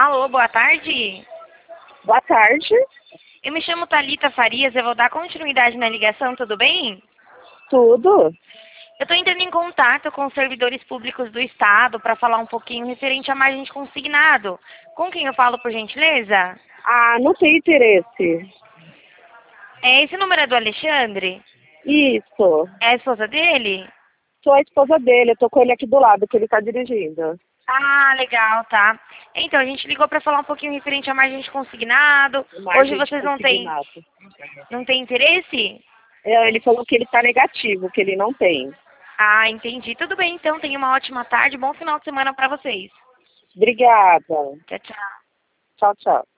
Alô, boa tarde. Boa tarde, Eu me chamo Thalita Farias, eu vou dar continuidade na ligação, tudo bem? tudo? Eu estou entrando em contato com os servidores públicos do Estado para falar um pouquinho referente à margem de consignado. Com quem eu falo, por gentileza? Ah, não tenho interesse. Esse número é do Alexandre? Isso, É a esposa dele? sou a esposa dele, eu tô com ele aqui do lado, que ele tá dirigindo. Ah, legal, tá. Então, a gente ligou para falar um pouquinho referente à margem de consignado. Hoje Margem de vocês consignado. não têm interesse? Ele falou que ele tá negativo, que ele não tem. Ah, entendi. Tudo bem, então. Tenha uma ótima tarde. Bom final de semana para vocês. Obrigada. Tchau, tchau. Tchau, tchau.